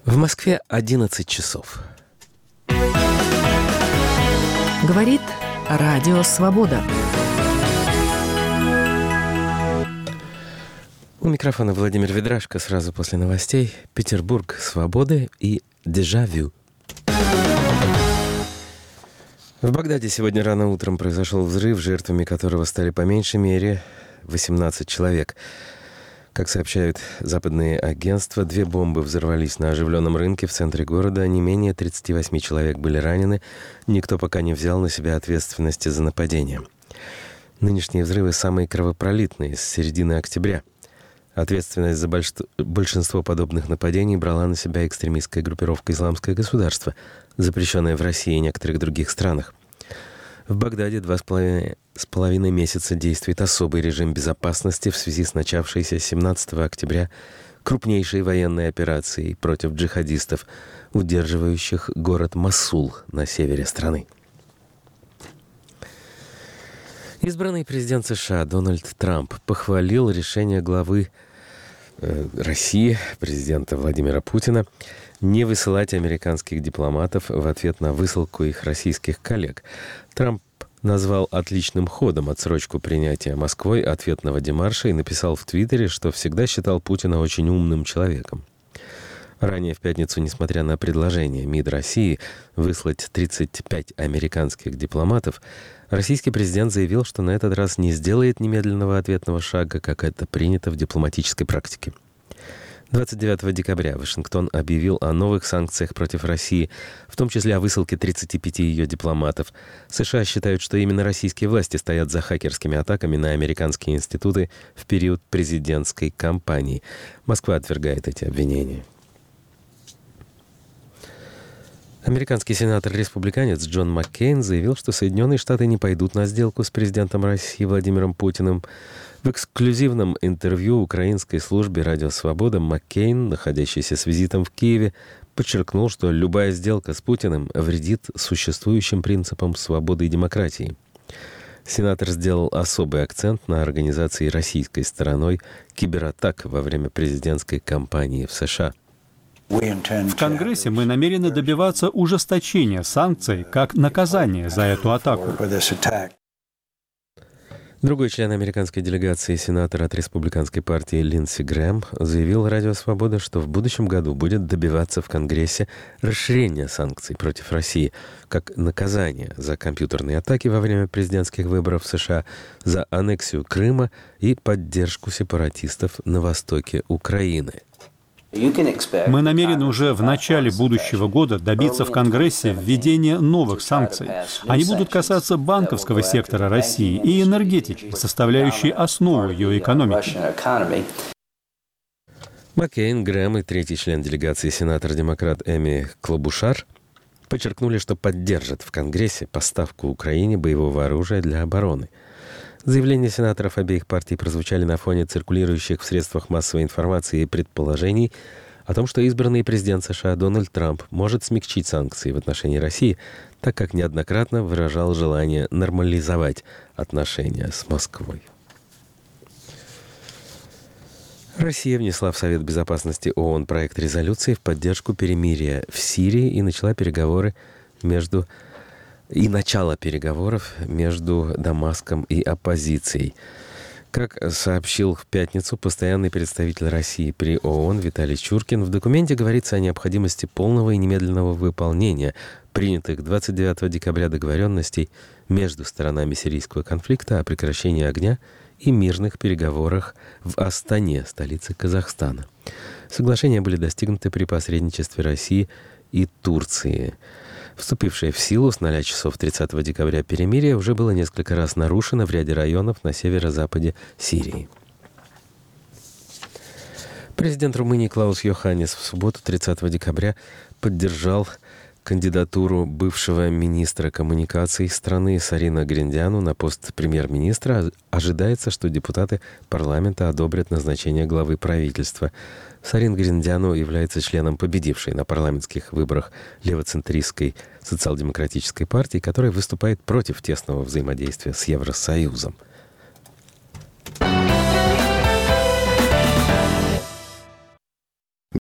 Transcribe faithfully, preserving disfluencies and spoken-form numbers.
В Москве одиннадцать часов. Говорит Радио Свобода. У микрофона Владимир Ведрашко. Сразу после новостей Петербург свободы и дежавю. В Багдаде сегодня рано утром произошел взрыв, жертвами которого стали по меньшей мере восемнадцать человек. Как сообщают западные агентства, две бомбы взорвались на оживленном рынке в центре города. Не менее тридцати восьми человек были ранены. Никто пока не взял на себя ответственности за нападение. Нынешние взрывы самые кровопролитные с середины октября. Ответственность за больш... большинство подобных нападений брала на себя экстремистская группировка «Исламское государство», запрещенная в России и некоторых других странах. В Багдаде два с половиной, с половиной месяца действует особый режим безопасности в связи с начавшейся семнадцатого октября крупнейшей военной операцией против джихадистов, удерживающих город Мосул на севере страны. Избранный президент США Дональд Трамп похвалил решение главы э, России, президента Владимира Путина, не высылать американских дипломатов в ответ на высылку их российских коллег. Трамп назвал отличным ходом отсрочку принятия Москвой ответного демарша и написал в Твиттере, что всегда считал Путина очень умным человеком. Ранее в пятницу, несмотря на предложение МИД России выслать тридцать пять американских дипломатов, российский президент заявил, что на этот раз не сделает немедленного ответного шага, как это принято в дипломатической практике. двадцать девятого декабря Вашингтон объявил о новых санкциях против России, в том числе о высылке тридцати пяти ее дипломатов. США считают, что именно российские власти стоят за хакерскими атаками на американские институты в период президентской кампании. Москва отвергает эти обвинения. Американский сенатор-республиканец Джон Маккейн заявил, что Соединенные Штаты не пойдут на сделку с президентом России Владимиром Путиным. В эксклюзивном интервью украинской службе «Радио Свобода» Маккейн, находящийся с визитом в Киеве, подчеркнул, что любая сделка с Путиным вредит существующим принципам свободы и демократии. Сенатор сделал особый акцент на организации российской стороной кибератак во время президентской кампании в США. В Конгрессе мы намерены добиваться ужесточения санкций как наказание за эту атаку. Другой член американской делегации, сенатор от республиканской партии Линдси Грэм, заявил «Радио Свобода», что в будущем году будет добиваться в Конгрессе расширения санкций против России как наказание за компьютерные атаки во время президентских выборов в США, за аннексию Крыма и поддержку сепаратистов на востоке Украины. Мы намерены уже в начале будущего года добиться в Конгрессе введения новых санкций. Они будут касаться банковского сектора России и энергетики, составляющей основу ее экономики. Маккейн, Грэм и третий член делегации, сенатор-демократ Эми Клобушар, подчеркнули, что поддержат в Конгрессе поставку Украине боевого оружия для обороны. Заявления сенаторов обеих партий прозвучали на фоне циркулирующих в средствах массовой информации и предположений о том, что избранный президент США Дональд Трамп может смягчить санкции в отношении России, так как неоднократно выражал желание нормализовать отношения с Москвой. Россия внесла в Совет Безопасности ООН проект резолюции в поддержку перемирия в Сирии и начала переговоры между и начало переговоров между Дамаском и оппозицией. Как сообщил в пятницу постоянный представитель России при ООН Виталий Чуркин, в документе говорится о необходимости полного и немедленного выполнения принятых двадцать девятого декабря договоренностей между сторонами сирийского конфликта о прекращении огня и мирных переговорах в Астане, столице Казахстана. Соглашения были достигнуты при посредничестве России и Турции. Вступившее в силу с ноля часов тридцатого декабря перемирие уже было несколько раз нарушено в ряде районов на северо-западе Сирии. Президент Румынии Клаус Йоханнис в субботу тридцатого декабря поддержал кандидатуру бывшего министра коммуникаций страны Сарина Гриндяну на пост премьер-министра. Ожидается, что депутаты парламента одобрят назначение главы правительства. Сарин Гриндяну является членом победившей на парламентских выборах левоцентристской социал-демократической партии, которая выступает против тесного взаимодействия с Евросоюзом.